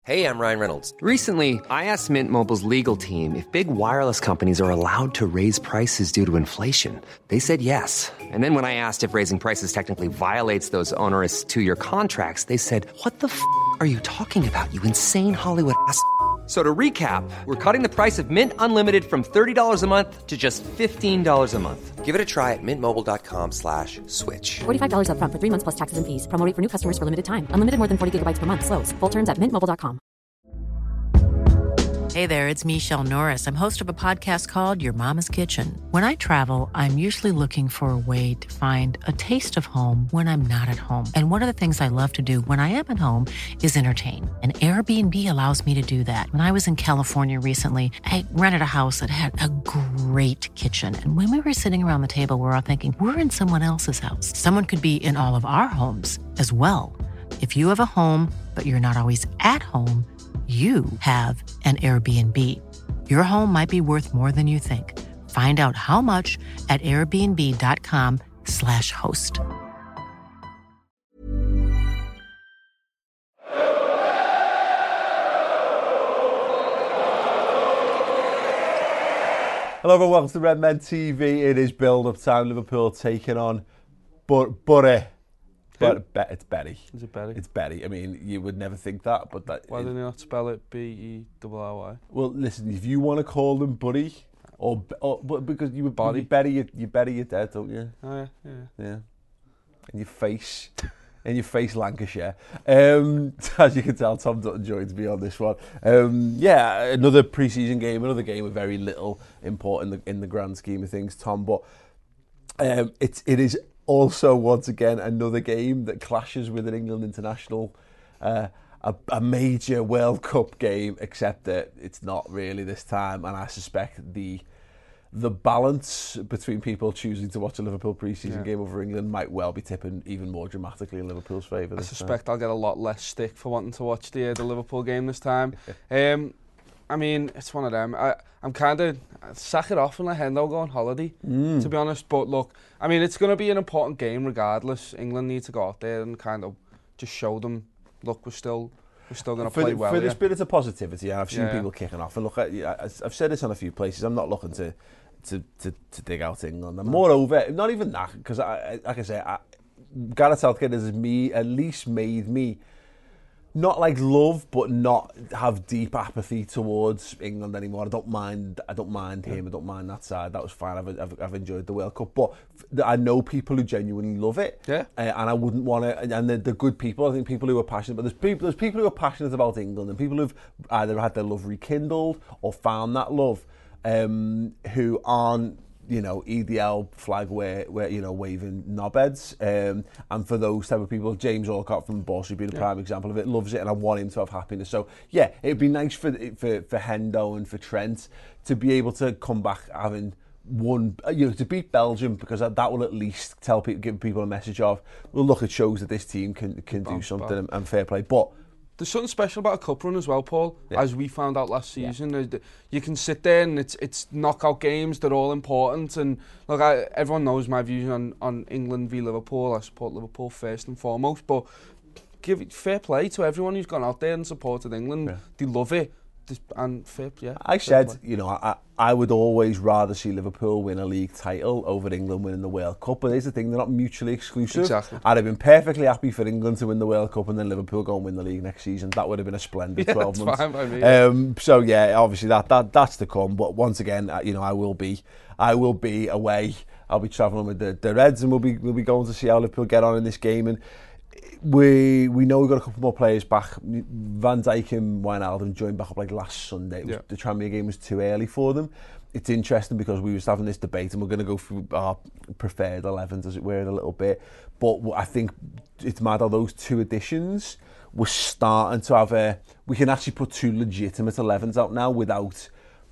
Hey, I'm Ryan Reynolds. Recently, I asked Mint Mobile's legal team if big wireless companies are allowed to raise prices due to inflation. They said yes. And then when I asked if raising prices technically violates those onerous two-year contracts, they said, "What the f*** are you talking about, you insane Hollywood ass?" So to recap, we're cutting the price of Mint Unlimited from $30 a month to just $15 a month. Give it a try at mintmobile.com/switch. $45 up front for 3 months plus taxes and fees. Promo rate for new customers for limited time. Unlimited more than 40 gigabytes per month. Slows full terms at mintmobile.com. Hey there, it's Michelle Norris. I'm host of a podcast called Your Mama's Kitchen. When I travel, I'm usually looking for a way to find a taste of home when I'm not at home. And one of the things I love to do when I am at home is entertain. And Airbnb allows me to do that. When I was in California recently, I rented a house that had a great kitchen. And when we were sitting around the table, we were all thinking, we're in someone else's house. Someone could be in all of our homes as well. If you have a home, but you're not always at home, you have an Airbnb. Your home might be worth more than you think. Find out how much at airbnb.com/host. Hello everyone, welcome to Red Men TV. It is build-up time. Liverpool taking on Bury. It's Berry. Is it Berry? It's Berry. I mean, you would never think that, but that. Why didn't you not spell it B-E-R-R-Y? Well, listen, if you want to call them Bury, or because you would Body. you bury your dead, don't you? Oh yeah. In your face. Lancashire. As you can tell, Tom Dutton joins me on this one. Another pre-season game, another game with very little import in the grand scheme of things, Tom. But it is also, once again, another game that clashes with an England international, a major World Cup game, except that it's not really this time. And I suspect the balance between people choosing to watch a Liverpool pre-season game over England might well be tipping even more dramatically in Liverpool's favour. I suspect I'll get a lot less stick for wanting to watch the Liverpool game this time. I mean, it's one of them. I'm kind of sack it off and let Hendo go on holiday, to be honest. But look, I mean, it's going to be an important game regardless. England need to go out there and kind of just show them, look, we're still going to play well. For the spirit of positivity, I've seen people kicking off. And look, I've said this on a few places. I'm not looking to dig out England. And moreover, not even that, because like I say, Gareth Southgate has at least made me not like love, but not have deep apathy towards England anymore. I don't mind him. I don't mind that side. That was fine. I've enjoyed the World Cup, but I know people who genuinely love it. Yeah. And I wouldn't want to. And they're good people. I think people who are passionate. But there's people who are passionate about England, and people who've either had their love rekindled or found that love, who aren't, EDL flag waving knobheads. And for those type of people, James Allcott from Borsey being a prime example of it, loves it, and I want him to have happiness. So yeah, it'd be nice for Hendo and for Trent to be able to come back having won, to beat Belgium, because that will at least give people a message of, well, look, it shows that this team can do something and fair play. But there's something special about a cup run as well, Paul, as we found out last season. You can sit there and it's knockout games, they're all important. And look, everyone knows my views on England v Liverpool. I support Liverpool first and foremost, but give it fair play to everyone who's gone out there and supported England. Yeah. They love it. And I said, I would always rather see Liverpool win a league title over England winning the World Cup. But here's the thing, they're not mutually exclusive. Exactly. I'd have been perfectly happy for England to win the World Cup and then Liverpool go and win the league next season. That would have been a splendid 12 months. Fine by me. So yeah, obviously that's to come. But once again, I will be away. I'll be travelling with the Reds, and we'll be going to see how Liverpool get on in this game. And we know we've got a couple more players back. Van Dijk and Wijnaldum joined back up like last Sunday. The Tranmere game was too early for them. It's interesting because we were having this debate, and we're going to go through our preferred 11s, as it were, in a little bit. But I think it's mad how those two additions, we're starting to have we can actually put two legitimate 11s out now without,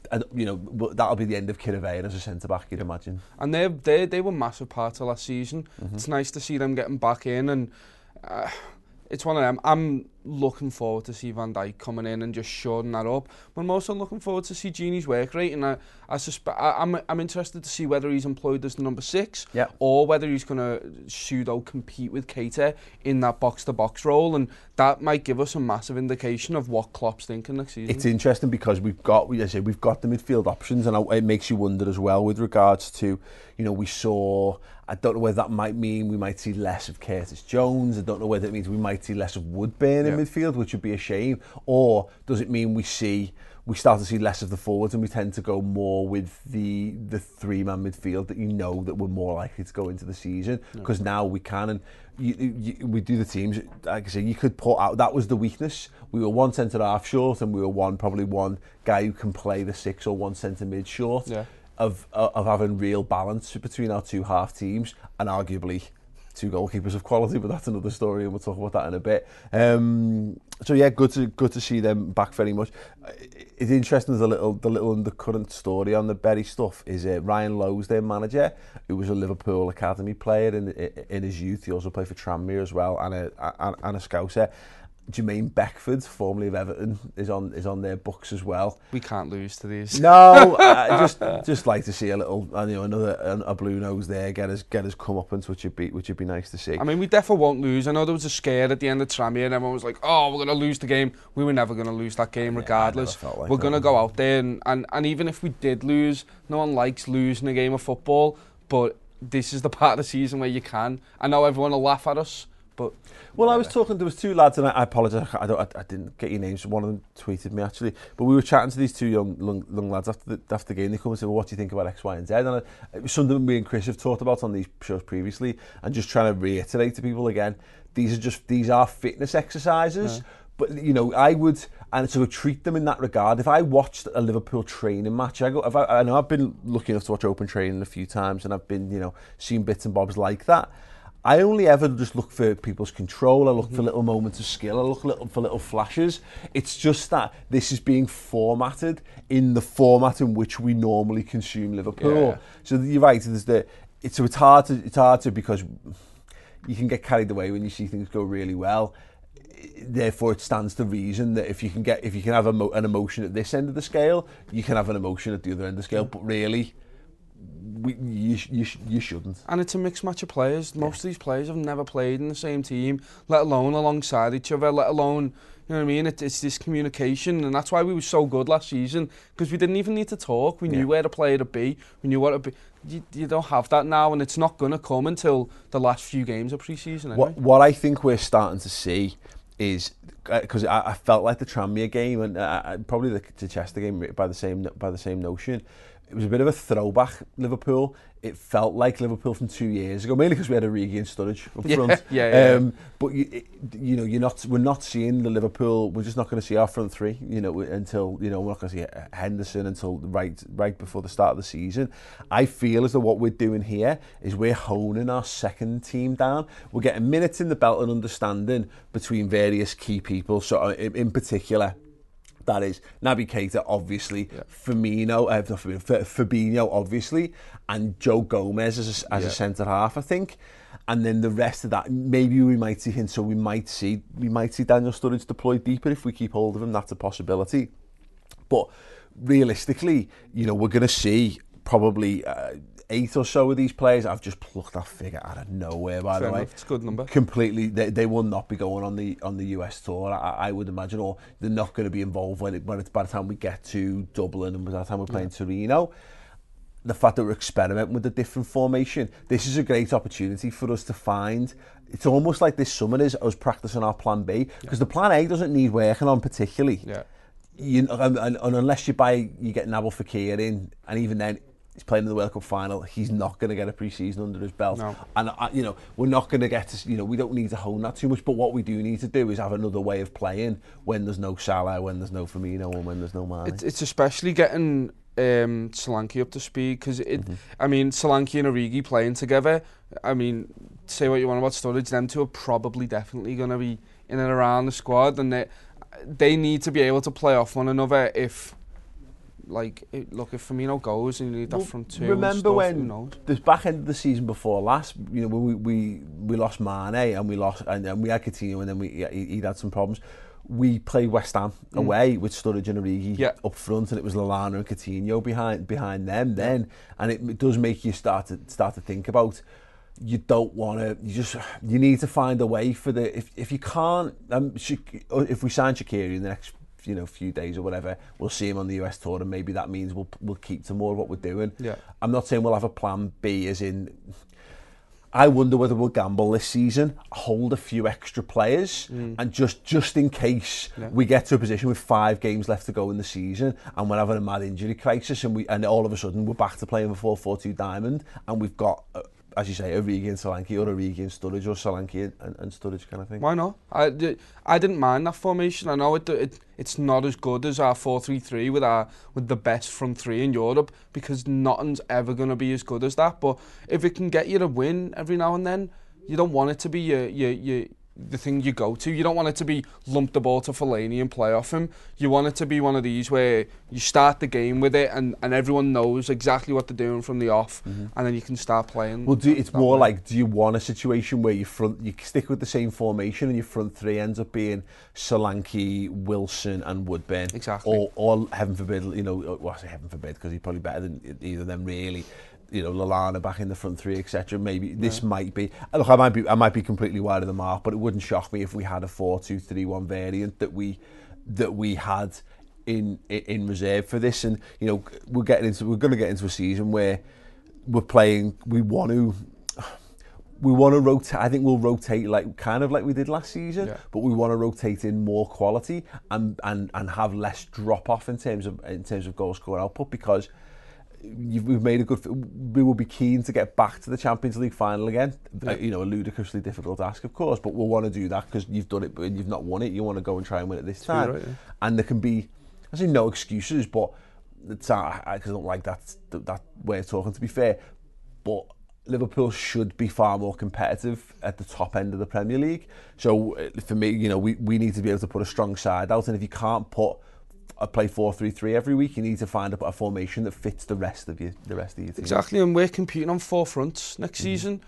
that'll be the end of Chirivella as a centre-back, you'd imagine. And they were massive parts of last season. Mm-hmm. It's nice to see them getting back in, and it's one of them. I'm looking forward to see Van Dijk coming in and just shoring that up. But I'm also looking forward to see Gini's work rate, and I'm interested to see whether he's employed as the number 6 or whether he's going to pseudo compete with Keita in that box-to-box role, and that might give us a massive indication of what Klopp's thinking next season. It's interesting because we've got the midfield options, and it makes you wonder as well with regards to, we saw, I don't know whether that might mean we might see less of Curtis Jones. I don't know whether it means we might see less of Woodburn in midfield, which would be a shame. Or does it mean we start to see less of the forwards and we tend to go more with the three-man midfield that that we're more likely to go into the season, because now we can, and we do the teams, like I say, you could put out, that was the weakness. We were one centre-half short, and we were probably one guy who can play the 6 or one centre-mid short of having real balance between our two half teams, and arguably 2 goalkeepers of quality, but that's another story, and we'll talk about that in a bit. So yeah, good to see them back very much. It's interesting, the little undercurrent story on the Bury stuff is Ryan Lowe's their manager, who was a Liverpool academy player in his youth. He also played for Tranmere as well, and a Scouser. Jermaine Beckford, formerly of Everton, is on their books as well. We can't lose to these. No, just like to see a little, a blue nose there get us comeuppance, which would be nice to see. I mean, we definitely won't lose. I know there was a scare at the end of Tranmere, and everyone was like, "Oh, we're going to lose the game." We were never going to lose that game, regardless. We're going to go out there, and even if we did lose, no one likes losing a game of football. But this is the part of the season where you can. I know everyone will laugh at us. But I was talking, there was 2 lads, and I apologise, I didn't get your names, one of them tweeted me actually, but we were chatting to these 2 young lads after the game. They come and say, well, what do you think about X, Y and Z? And it was something me and Chris have talked about on these shows previously, and just trying to reiterate to people again, these are fitness exercises. But I would, and so treat them in that regard. If I watched a Liverpool training match, I know I've been lucky enough to watch open training a few times, and I've been seen bits and bobs like that. I only ever just look for people's control. I look for little moments of skill. I look for little flashes. It's just that this is being formatted in the format in which we normally consume Liverpool. Yeah. So you're right. It's hard to, because you can get carried away when you see things go really well. Therefore, it stands to reason that if you can have an emotion at this end of the scale, you can have an emotion at the other end of the scale. But really, you shouldn't. And it's a mixed match of players. Most of these players have never played in the same team, let alone alongside each other, let alone, you know what I mean? It's this communication, and that's why we were so good last season, because we didn't even need to talk. We knew where the player to be. We knew what to be. You don't have that now, and it's not going to come until the last few games of pre-season anyway. What I think we're starting to see is, because I felt like the Tranmere game, and probably the Chester game by the same notion, it was a bit of a throwback Liverpool. It felt like Liverpool from 2 years ago, mainly because we had Origi and Sturridge up front. But we're not seeing the Liverpool. We're just not going to see our front three. Until we're not going to see Henderson until right before the start of the season. I feel as though what we're doing here is we're honing our second team down. We're getting minutes in the belt and understanding between various key people. So in particular, that is Naby Keita, obviously, Fabinho, obviously, and Joe Gomez as a centre half, I think. And then the rest of that, maybe we might see him. So we might see Daniel Sturridge deployed deeper if we keep hold of him. That's a possibility. But realistically, we're going to see probably 8 or so of these players. I've just plucked that figure out of nowhere, by the way. It's a good number. Completely, they will not be going on the US tour, I would imagine, or they're not going to be involved when it's by the time we get to Dublin and by the time we're playing Torino. The fact that we're experimenting with a different formation, this is a great opportunity for us to find. It's almost like this summer is us practicing our plan B, because the plan A doesn't need working on particularly. Yeah. And unless you get Nabil Fekir in, and even then, he's playing in the World Cup final, he's not going to get a pre-season under his belt. No. And, we're not going to get to, we don't need to hone that too much, but what we do need to do is have another way of playing when there's no Salah, when there's no Firmino, and when there's no Mane. It's especially getting Solanke up to speed, because I mean, Solanke and Origi playing together, I mean, say what you want about Sturridge, them two are probably definitely going to be in and around the squad, and they need to be able to play off one another. If Firmino goes and you need that from two. Remember when the back end of the season before last, when we lost Mane and we had Coutinho, and then he'd had some problems. We played West Ham away with Sturridge and Origi up front, and it was Lallana and Coutinho behind them then, and it does make you start to think about, you don't want to. You need to find a way for the. If you can't, if we sign Shaqiri in the next few days or whatever, we'll see him on the US tour, and maybe that means we'll keep to more of what we're doing. Yeah. I'm not saying we'll have a plan B, as in. I wonder whether we'll gamble this season, hold a few extra players, and just in case we get to a position with 5 games left to go in the season, and we're having a mad injury crisis, and all of a sudden we're back to playing the 4-4-2 diamond, and we've got, as you say, Origi and Solanke, or Origi and Sturridge, or Solanke and Sturridge kind of thing. Why not? I didn't mind that formation. I know it's not as good as our 4-3-3 with the best front three in Europe, because nothing's ever going to be as good as that. But if it can get you a win every now and then, you don't want it to be the thing you go to. You don't want it to be lump the ball to Fellaini and play off him. You want it to be one of these where you start the game with it and everyone knows exactly what they're doing from the off, and then you can start playing. Well, it's more like, do you want a situation where you stick with the same formation and your front three ends up being Solanke, Wilson and Woodburn? Exactly. Or heaven forbid, well, I say heaven forbid because he's probably better than either of them really. Lallana back in the front three, etc. Maybe this might be. Look, I might be completely wide of the mark, but it wouldn't shock me if we had a 4-2-3-1 variant that we had in reserve for this. And we're going to get into a season where we're playing. We want to rotate. I think we'll rotate kind of like we did last season, but we want to rotate in more quality and have less drop off in terms of goal scoring output, because we've made we will be keen to get back to the Champions League final again. A ludicrously difficult ask, of course, but we'll want to do that because you've done it but you've not won it. You want to go and try and win it this time. Right, yeah. And there can be, I say no excuses, but I don't like that way of talking, to be fair. But Liverpool should be far more competitive at the top end of the Premier League. So for me, we need to be able to put a strong side out, and if you can't play 4-3-3 every week, you need to find a formation that fits the rest of your team. Exactly, and we're competing on 4 fronts next season.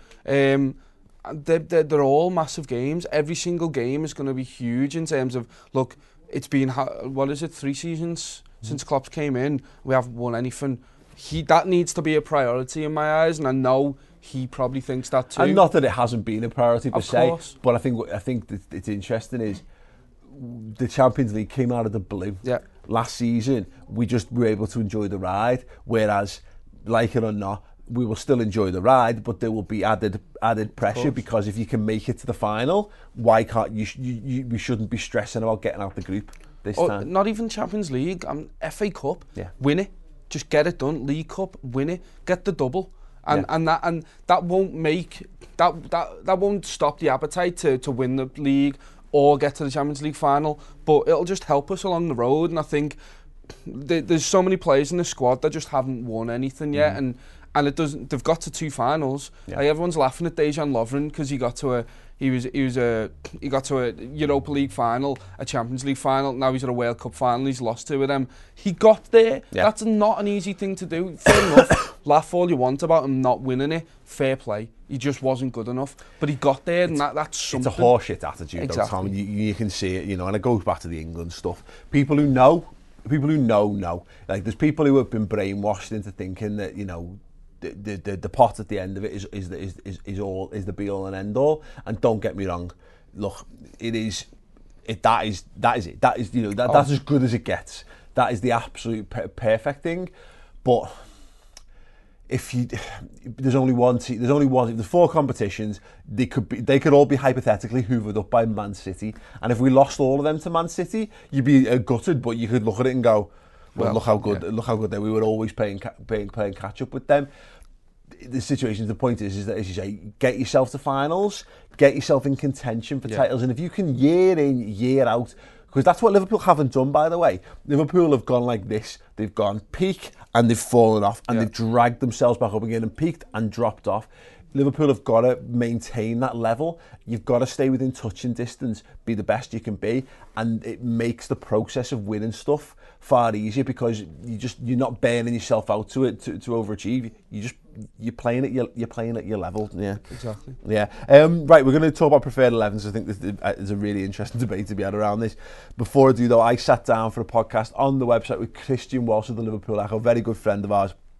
They're all massive games. Every single game is going to be huge in terms of, look, it's been 3 seasons since Klopp came in. We haven't won anything. That needs to be a priority in my eyes, and I know he probably thinks that too. And not that it hasn't been a priority per se, course. But I think it's interesting is the Champions League came out of the blue. Yeah. Last season, we just were able to enjoy the ride, whereas, like it or not, we will still enjoy the ride, but there will be added pressure, because if you can make it to the final, why can't we shouldn't be stressing about getting out the group this time. Not even Champions League, FA Cup, win it, just get it done. League Cup, win it, get the double, and that won't make that won't stop the appetite to win the league or get to the Champions League final, but it'll just help us along the road. And I think there's so many players in the squad that just haven't won anything yet, and it doesn't. They've got to 2 finals. Like, everyone's laughing at Dejan Lovren because he got to a Europa League final, a Champions League final. Now he's at a World Cup final. He's lost 2 of them. He got there. Yeah. That's not an easy thing to do. Fair enough. Laugh all you want about him not winning it. Fair play. He just wasn't good enough. But he got there, and that's something. It's a horseshit attitude, exactly. Though, Tom. You can see it, and it goes back to the England stuff. People who know. Like, there's people who have been brainwashed into thinking that, the pot at the end of it is the be all and end all. And don't get me wrong, look, that is it. That's as good as it gets. That is the absolute perfect thing. But there's only one team, if there's 4 competitions, they could all be hypothetically hoovered up by Man City, and if we lost all of them to Man City, you'd be gutted, but you could look at it and go, well, look how good they. We were always playing catch up with them. The situation, the point is that, as you say, get yourself to finals, get yourself in contention for titles, and if you can year in, year out, because that's what Liverpool haven't done, by the way. Liverpool have gone like this. They've gone peak and they've fallen off, and they've dragged themselves back up again and peaked and dropped off. Liverpool have got to maintain that level. You've got to stay within touching distance, be the best you can be, and it makes the process of winning stuff far easier, because you're not burning yourself out to overachieve. You're playing at your level. Yeah, exactly. Yeah. Right, we're going to talk about preferred 11s. I think there's a really interesting debate to be had around this. Before I do, though, I sat down for a podcast on the website with Christian Walsh of the Liverpool Echo, very good friend of ours.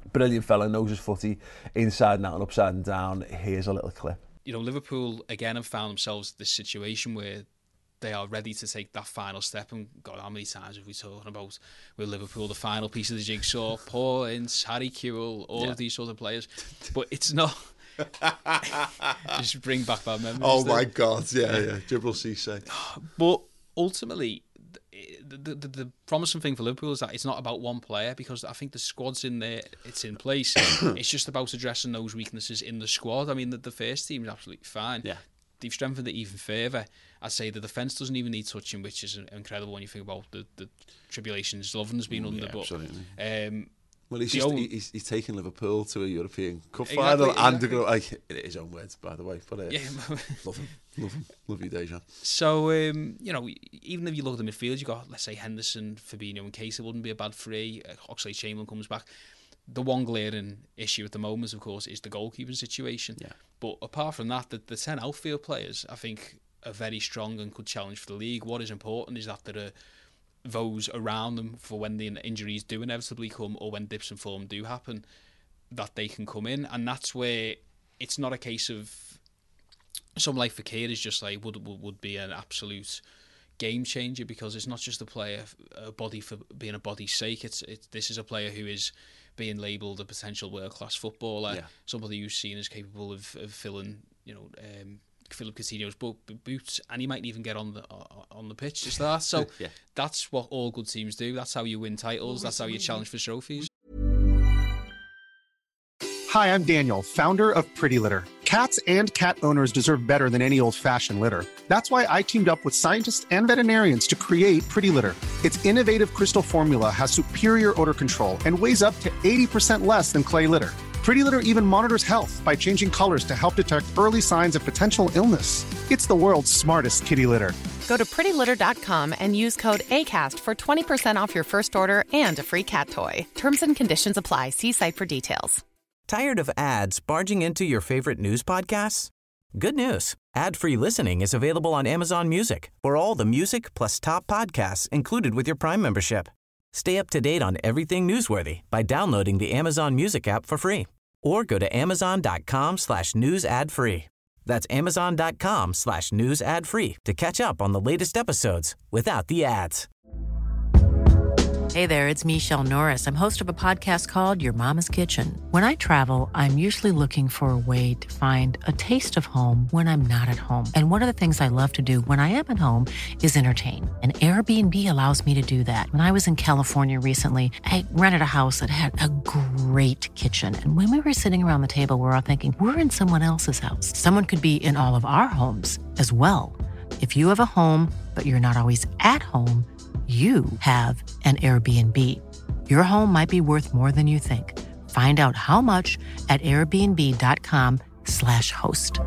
brilliant fella, knows his footy inside and out and upside and down. Here's a little clip. You know, Liverpool again have found themselves in this situation where they are ready to take that final step. And God, how many times have we talking about with Liverpool, the final piece of the jigsaw? Paul Ince, Harry Kewell, all of these sort of players. But it's not. Just bring back that memory. Oh my God, yeah. Djibril Cissé. But ultimately, the promising thing for Liverpool is that it's not about one player, because I think the squad's in there, it's in place. It's just about addressing those weaknesses in the squad. I mean, the first team is absolutely fine. Yeah. They've strengthened it even further. I'd say the defence doesn't even need touching, which is incredible when you think about the tribulations Lovren's been under. But, absolutely. Well, he's taken Liverpool to a European Cup final and in his own words, by the way. But love him. Love you, Dejan. So, you know, even if you look at the midfield, you've got, let's say, Henderson, Fabinho, in case it wouldn't be a bad three. Oxlade-Chamberlain comes back. The one glaring issue at the moment, of course, is the goalkeeping situation. Yeah. But apart from that, the 10 outfield players, I think, are very strong and could challenge for the league. What is important is that there are those around them for when the injuries do inevitably come, or when dips in form do happen, that they can come in. And that's where it's not a case of someone like Fekir is just like would be an absolute game changer, because it's not just a body for being a body's sake. This is a player who is being labelled a potential world-class footballer, somebody who's seen as capable of filling, you know, Philip Coutinho's boots, and he might even get on the pitch to start. So that's what all good teams do. That's how you win titles. That's how you challenge for trophies. Hi, I'm Daniel, founder of Pretty Litter. Cats and cat owners deserve better than any old-fashioned litter. That's why I teamed up with scientists and veterinarians to create Pretty Litter. Its innovative crystal formula has superior odor control and weighs up to 80% less than clay litter. Pretty Litter even monitors health by changing colors to help detect early signs of potential illness. It's the world's smartest kitty litter. Go to prettylitter.com and use code ACAST for 20% off your first order and a free cat toy. Terms and conditions apply. See site for details. Tired of ads barging into your favorite news podcasts? Good news. Ad-free listening is available on Amazon Music for all the music plus top podcasts included with your Prime membership. Stay up to date on everything newsworthy by downloading the Amazon Music app for free, or go to amazon.com/news ad free. That's amazon.com/news ad free to catch up on the latest episodes without the ads. Hey there, it's Michelle Norris. I'm host of a podcast called Your Mama's Kitchen. When I travel, I'm usually looking for a way to find a taste of home when I'm not at home. And one of the things I love to do when I am at home is entertain. And Airbnb allows me to do that. When I was in California recently, I rented a house that had a great kitchen. And when we were sitting around the table, we were all thinking, we're in someone else's house. Someone could be in all of our homes as well. If you have a home, but you're not always at home, you have an Airbnb. Your home might be worth more than you think. Find out how much at airbnb.com/host.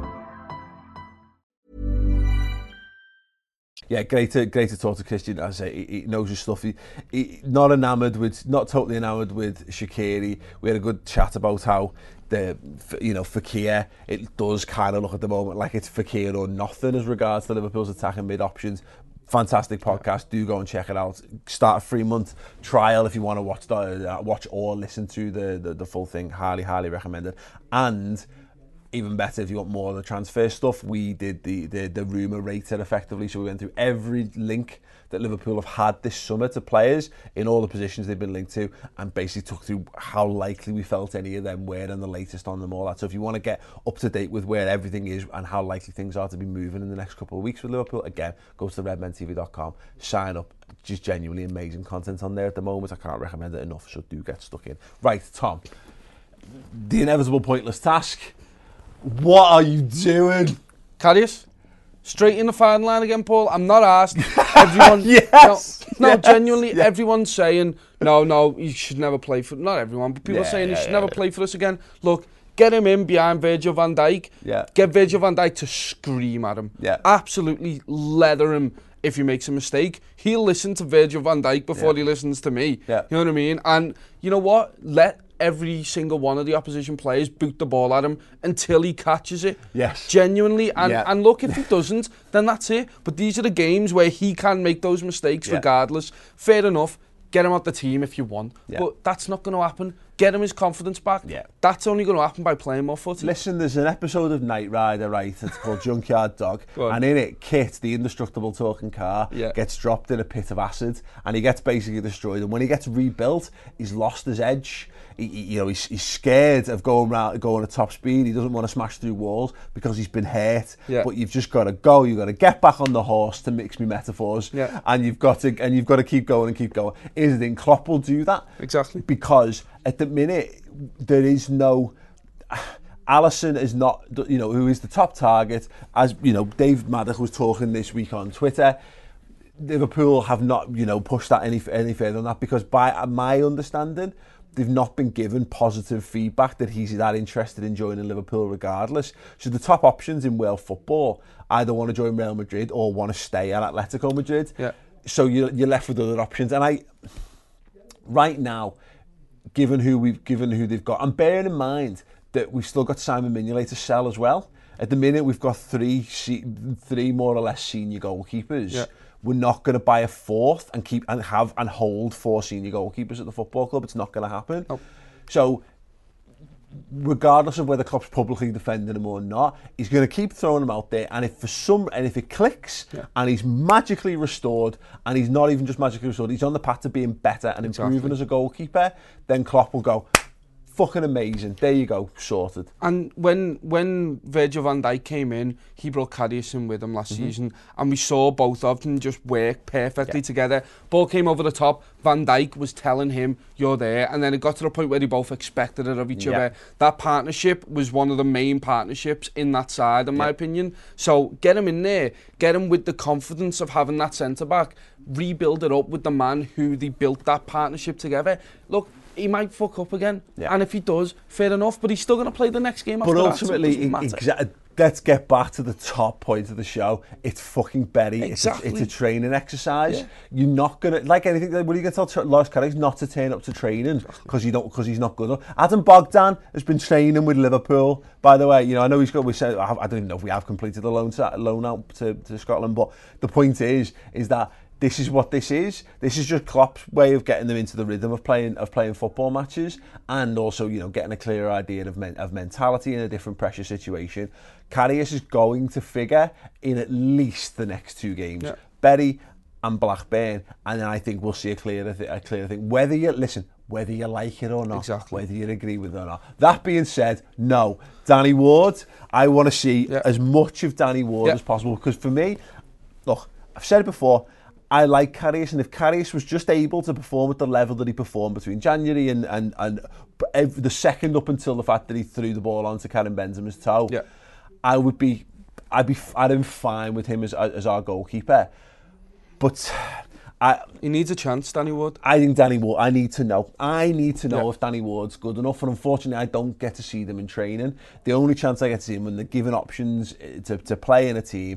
Yeah, great to talk to Christian. As I say, he knows his stuff. He not totally enamoured with Shaqiri. We had a good chat about how Fekir, it does kind of look at the moment like it's Fekir or nothing as regards to Liverpool's attacking mid options. Fantastic podcast. Do go and check it out. Start a 3-month trial if you want to watch or listen to the full thing. Highly recommended. And even better if you want more of the transfer stuff, we did the rumour rater effectively. So we went through every link that Liverpool have had this summer to players in all the positions they've been linked to, and basically took through how likely we felt any of them were and the latest on them, all that. So if you want to get up to date with where everything is and how likely things are to be moving in the next couple of weeks with Liverpool, again, go to redmentv.com, sign up. Just genuinely amazing content on there at the moment. I can't recommend it enough, so do get stuck in. Right, Tom, the inevitable pointless task. What are you doing? Karius, straight in the firing line again, Paul. I'm not asked. Everyone, genuinely, everyone's saying, no, you should never play for... Not everyone, but people are saying you should never play for us again. Look, get him in behind Virgil van Dijk. Yeah. Get Virgil van Dijk to scream at him. Yeah. Absolutely leather him if he makes a mistake. He'll listen to Virgil van Dijk before he listens to me. Yeah. You know what I mean? And you know what? Let every single one of the opposition players boot the ball at him until he catches it. Yes. Genuinely. And look, if he doesn't, then that's it. But these are the games where he can make those mistakes regardless. Fair enough. Get him out the team if you want. Yeah. But that's not going to happen. get him his confidence back. Yeah. That's only going to happen by playing more footy. Listen, there's an episode of Knight Rider, right? It's called Junkyard Dog, and in it, Kit, the indestructible talking car, gets dropped in a pit of acid, and he gets basically destroyed. And when he gets rebuilt, he's lost his edge. He's scared of going at top speed. He doesn't want to smash through walls because he's been hurt. Yeah. But you've just got to go. You've got to get back on the horse, to mix me metaphors. Yeah. And you've got to keep going and keep going. Here's the thing: Klopp will do that exactly because at the minute there is no. Alisson is not, who is the top target. As Dave Maddox was talking this week on Twitter. Liverpool have not, pushed that any further than that because, by my understanding, they've not been given positive feedback that he's that interested in joining Liverpool regardless. So the top options in world football either want to join Real Madrid or want to stay at Atletico Madrid. Yeah. So you're left with other options. And right now, given who they've got, and bearing in mind that we've still got Simon Mignolet to sell as well. At the minute, we've got three more or less senior goalkeepers. Yeah. We're not going to buy a fourth and hold 4 senior goalkeepers at the football club. It's not going to happen. Oh. So, regardless of whether Klopp's publicly defending him or not, he's going to keep throwing them out there. And if it clicks and he's magically restored, and he's not even just magically restored, he's on the path to being better and improving as a goalkeeper, then Klopp will go, fucking amazing. There you go, sorted. And when Virgil van Dijk came in, he brought Karius in with him last season, and we saw both of them just work perfectly together. Ball came over the top, Van Dijk was telling him, you're there, and then it got to the point where they both expected it of each other. That partnership was one of the main partnerships in that side, in my opinion. So get him in there, get him with the confidence of having that centre-back, rebuild it up with the man who they built that partnership together. Look, he might fuck up again, and if he does, fair enough, but he's still going to play the next game after that. But ultimately, let's get back to the top point of the show. It's fucking Berry. Exactly. It's a training exercise. Yeah. You're not going to, like anything, what are you going to tell Loris Karius not to turn up to training because he's not good enough? Adam Bogdan has been training with Liverpool, by the way. I know I don't even know if we have completed the loan out to Scotland, but the point is that this is what this is. This is just Klopp's way of getting them into the rhythm of playing football matches, and also getting a clearer idea of mentality in a different pressure situation. Karius is going to figure in at least the next 2 games. Yeah. Berry and Blackburn, and then I think we'll see a clearer thing. Whether you like it or not, whether you agree with it or not. That being said, no, Danny Ward. I want to see as much of Danny Ward as possible, because for me, look, I've said it before. I like Karius, and if Karius was just able to perform at the level that he performed between January and the second up until the fact that he threw the ball onto Karim Benzema's toe, I'd be fine with him as our goalkeeper. But he needs a chance, Danny Ward. I think Danny Ward. I need to know if Danny Ward's good enough. And unfortunately, I don't get to see them in training. The only chance I get to see him when they're given options to play in a team,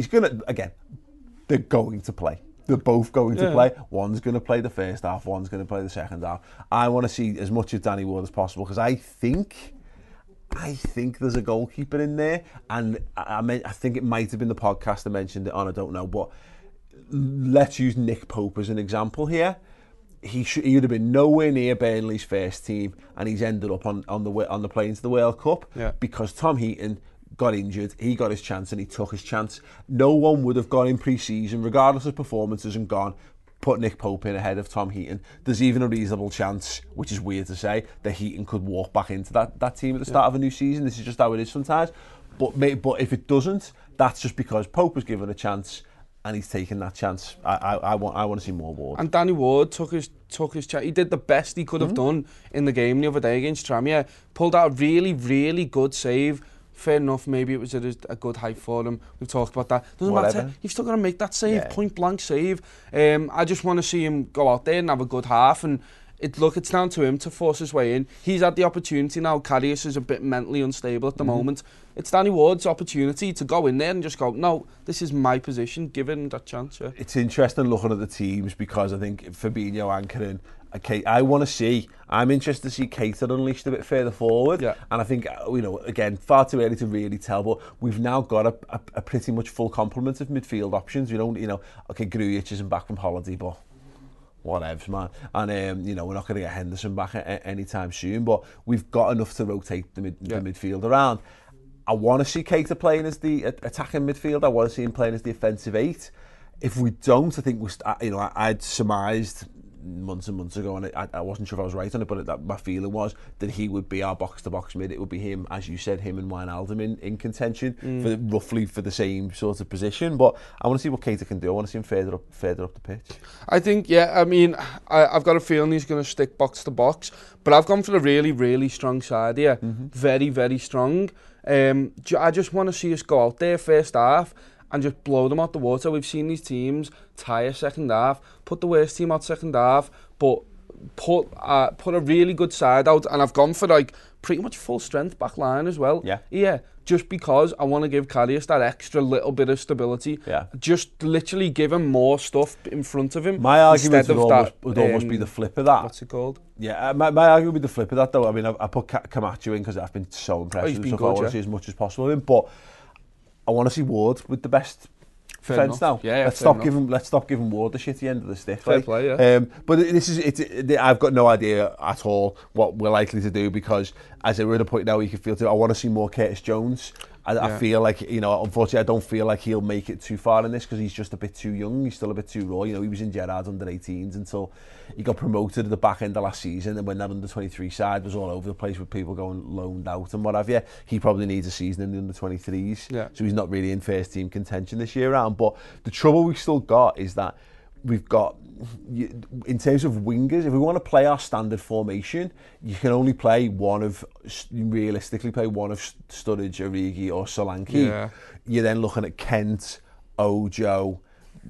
they're going to play. They're both going to play. One's going to play the first half, one's going to play the second half. I want to see as much of Danny Ward as possible, because I think there's a goalkeeper in there, and I think it might have been the podcast I mentioned it on, I don't know, but let's use Nick Pope as an example here. He would have been nowhere near Burnley's first team, and he's ended up on the plane to the World Cup because Tom Heaton got injured, he got his chance and he took his chance. No one would have gone in pre-season, regardless of performances, and put Nick Pope in ahead of Tom Heaton. There's even a reasonable chance, which is weird to say, that Heaton could walk back into that team at the start of a new season. This is just how it is sometimes. But if it doesn't, that's just because Pope was given a chance and he's taken that chance. I want to see more Ward. And Danny Ward took his chance. He did the best he could have done in the game the other day against Tranmere. Pulled out a really, really good save. Fair enough, maybe it was at a good height for him. We've talked about that. Doesn't matter. You've still got to make that save, point blank save. I just want to see him go out there and have a good half. And it's down to him to force his way in. He's had the opportunity now. Karius is a bit mentally unstable at the moment. It's Danny Ward's opportunity to go in there and just go, no, this is my position, give him that chance. Yeah. It's interesting looking at the teams, because I think Fabinho anchoring, I'm interested to see Keita unleashed a bit further forward. Yeah. And I think, again, far too early to really tell, but we've now got a pretty much full complement of midfield options. We don't, Grujic isn't back from holiday, but whatevs, man. And, you know, we're not going to get Henderson back anytime soon, but we've got enough to rotate the midfield around. I want to see Keita playing as the attacking midfield. I want to see him playing as the offensive 8. If we don't, I think I'd surmised months and months ago, and I wasn't sure if I was right on it, but my feeling was that he would be our box-to-box mid. It would be him, as you said, him and Wijnaldum in contention for the same sort of position. But I want to see what Keita can do. I want to see him further up the pitch. I think, I mean, I've got a feeling he's going to stick box-to-box, but I've gone for a really, really strong side here. Very, very strong. I just want to see us go out there first half and just blow them out the water. We've seen these teams tire second half, put the worst team out second half, but put a really good side out. And I've gone for like pretty much full strength back line as well. Yeah. Just because I want to give Karius that extra little bit of stability. Just literally give him more stuff in front of him. My argument would almost be the flip of that. What's it called? Yeah, my argument would be the flip of that, though. I mean, I put Camacho in because I've been so impressed with him, so I want to see as much as possible of him. But I want to see Ward with the best defence now. Let's stop giving Ward the shitty end of the stick. Fair play, yeah. But I've got no idea at all what we're likely to do, because as we're at a point now where you can feel I want to see more Curtis Jones. I feel like, you know, unfortunately I don't feel like he'll make it too far in this because he's just a bit too young. He's still a bit too raw. You know, he was in Gerrard's under-18s until he got promoted at the back end of last season, and when that under-23 side was all over the place with people going loaned out and what have you, he probably needs a season in the under-23s. So he's not really in first team contention this year round. But the trouble we've still got is that we've got, in terms of wingers, if we want to play our standard formation, you can only realistically play one of Sturridge, Origi or Solanke. You're then looking at Kent, Ojo,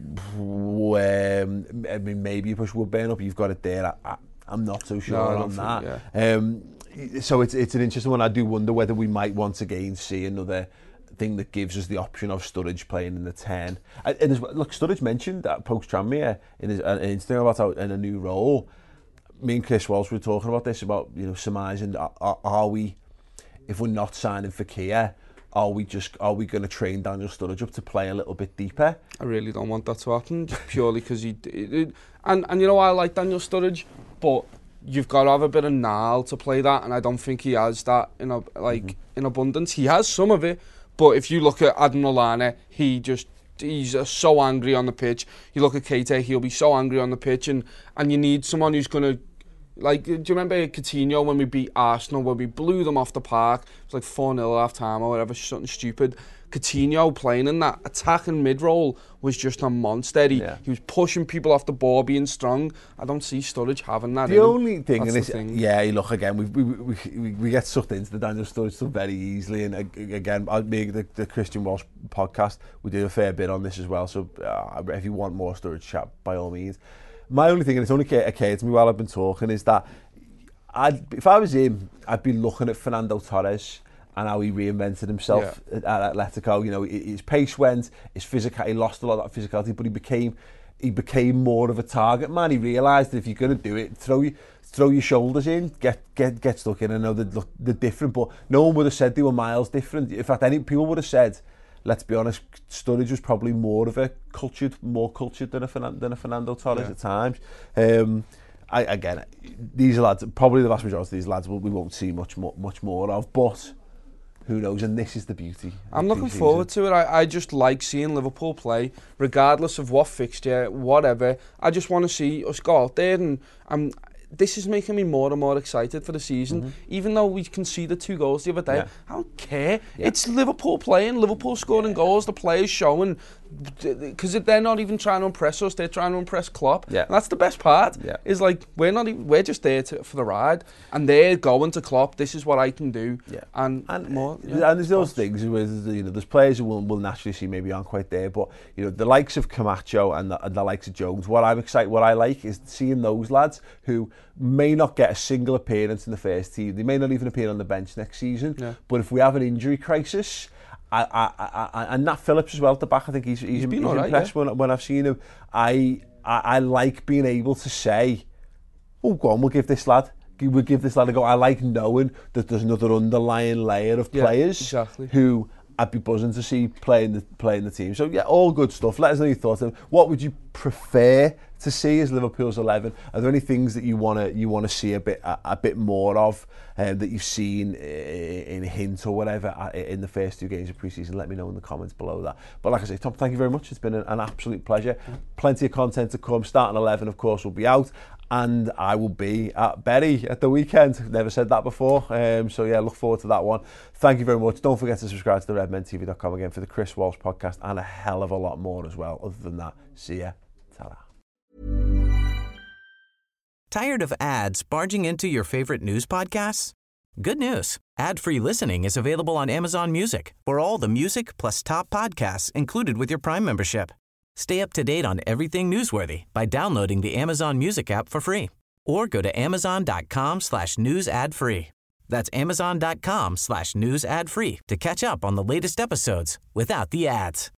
I mean, maybe you push Woodburn up, you've got it there. I'm not so sure on that. So it's an interesting one. I do wonder whether we might once again see another thing that gives us the option of Sturridge playing in the 10. And look, Sturridge mentioned that post-Tranmere in his Instagram about in a new role. Me and Chris Walsh were talking about this, about, you know, surmising, are we, if we're not signing for Kia, are we going to train Daniel Sturridge up to play a little bit deeper? I really don't want that to happen, just purely because and you know, I like Daniel Sturridge, but you've got to have a bit of gnarl to play that, and I don't think he has that in abundance. He has some of it, but if you look at Adam Lallana, he's so angry on the pitch. You look at Keita, he'll be so angry on the pitch, and you need someone who's going to, like, do you remember Coutinho when we beat Arsenal, when we blew them off the park? It was like 4-0 at half time or whatever, something stupid. Coutinho playing in that attacking mid-roll was just a monster. He was pushing people off the ball, being strong. I don't see Sturridge having that. The only thing, look, again, we get sucked into the Daniel Sturridge stuff very easily, and again, I'll make the Christian Walsh podcast, we do a fair bit on this as well, so if you want more Sturridge chat, by all means. My only thing, and it's only occurred to me while I've been talking, is that if I was him, I'd be looking at Fernando Torres and how he reinvented himself at Atletico. You know, his pace went, his physical, he lost a lot of that physicality, but he became more of a target man. He realised that if you're going to do it, throw your shoulders in, get stuck in. I know they're different, but no one would have said they were miles different. In fact, people would have said, let's be honest, Sturridge was probably more cultured than a Fernando Torres at times. Again, these lads, probably the vast majority of these lads, we won't see much more of, but who knows? And this is the beauty. I'm looking forward to it. I just like seeing Liverpool play, regardless of what fixture, whatever. I just want to see us go out there, and this is making me more and more excited for the season. Even though we conceded 2 goals the other day, I don't care. It's Liverpool playing, Liverpool scoring goals, the players showing, because they're not even trying to impress us, they're trying to impress Klopp. And that's the best part. Is like, we're just there for the ride, and they're going to Klopp, this is what I can do. And more. And there's those things where, you know, there's players who will naturally see maybe aren't quite there, but, you know, the likes of Camacho and the likes of Jones, what I like is seeing those lads who may not get a single appearance in the first team. They may not even appear on the bench next season. But if we have an injury crisis, and Nat Phillips as well at the back, I think he's been impressed when I've seen him. I like being able to say, oh, go on, we'll give this lad a go. I like knowing that there's another underlying layer of players who I'd be buzzing to see playing the team. So yeah, all good stuff. Let us know your thoughts. What would you prefer to see as Liverpool's 11? Are there any things that you want to see a bit more of that you've seen in a hint or whatever in the first 2 games of pre-season? Let me know in the comments below that. But like I say, Tom, thank you very much. It's been an absolute pleasure. Plenty of content to come. Starting 11, of course, will be out. And I will be at Bury at the weekend. Never said that before. So yeah, look forward to that one. Thank you very much. Don't forget to subscribe to the redmentv.com again for the Chris Walsh podcast and a hell of a lot more as well. Other than that, see ya. Ta-ra. Tired of ads barging into your favorite news podcasts? Good news. Ad-free listening is available on Amazon Music for all the music plus top podcasts included with your Prime membership. Stay up to date on everything newsworthy by downloading the Amazon Music app for free or go to amazon.com/news ad free. That's amazon.com/news ad free to catch up on the latest episodes without the ads.